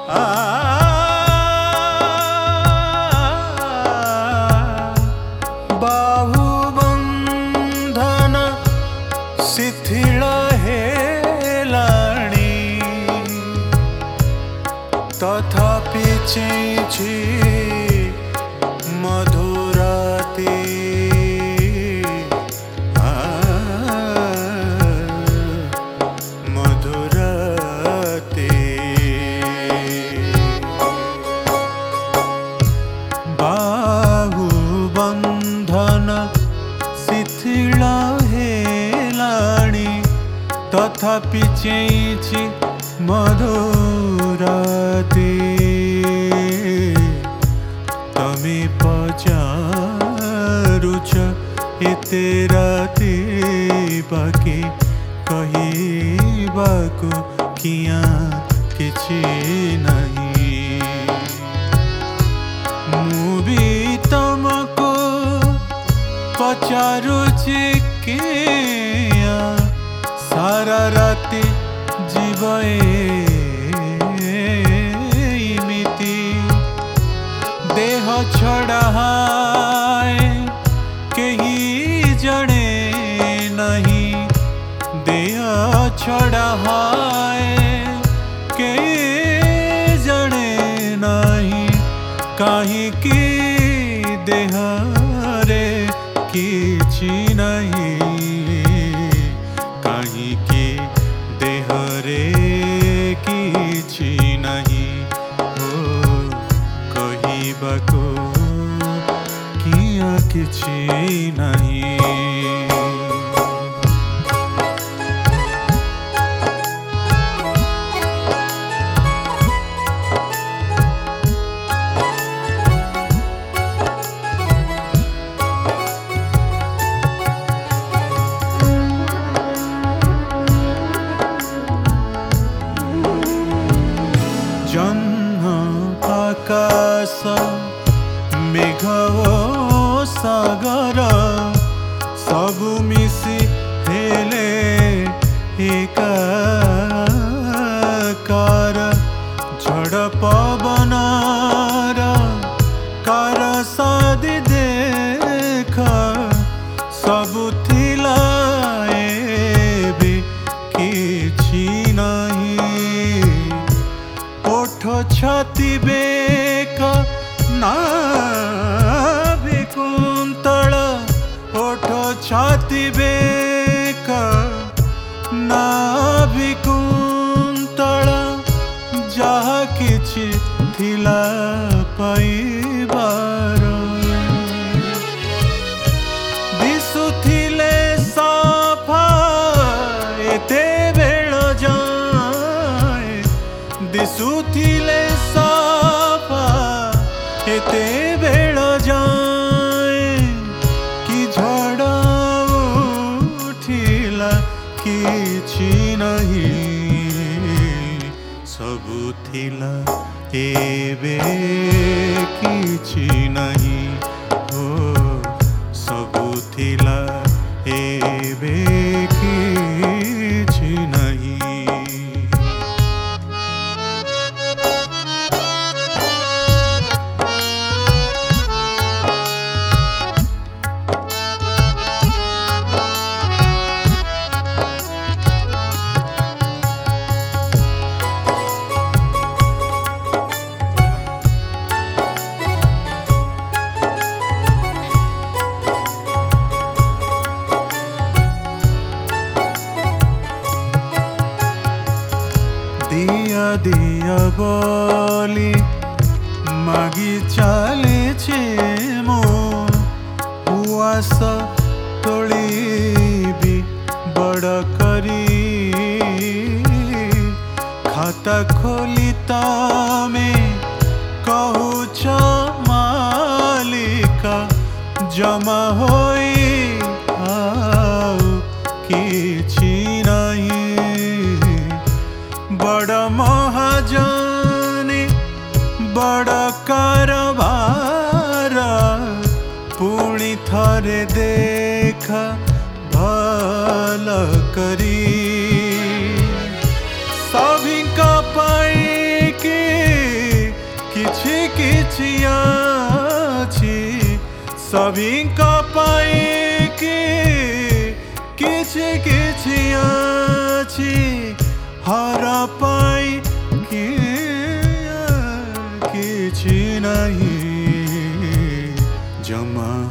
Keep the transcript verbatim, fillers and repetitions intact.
बाहुबंधन शिथिल हेलाणी तथापि चेछि मधुराती बाहुबंधन शिथिल हेलाणी तथापि चेछि मधुराती तमे पचारुच एते राति बाकी कहिबाको किया किछि नहीं मु भी तुमको पचारुछि किया सारा राति जीवे इमिति देह छड़ा कही जड़े नहीं देह छड़ा कही जड़े नहीं कहीं की देह रे किछि नहीं कहीं की देह रे किछि नहीं हो कहिबाको किया किछि नहीं जन्म आकाश मेघ सागर सबु मिसी हेले एकाकार झड़ पवनार कार सादी देख सबु थिला एबे किछि नहीं ओठ छाती बेक नाभि कुंतल ओठ छाती बेक नाभि कुंतल जहा किछि थिला पाइबार दिसुथिले साफा एते बेल जाए दिसुथिले साफा एते बेल जाए कि झड़ उठिला किछि नहीं सबु थिला एबे किछि नहीं हो सबु थिला एबे किछि नहीं दिया दिया बोली मागी चले मो उआस तोली भी बड़ करी खाता खोली तमे कहूछ मालिका जमा होई आउ किछि नहीं बड़ महाजनी बड़ कारबार पुणी थरे देखा भल करी सभी का पाई की किछि अछि सभी का पाई कि किछि किछि अछि हर पाई कि किछि नहीं जमा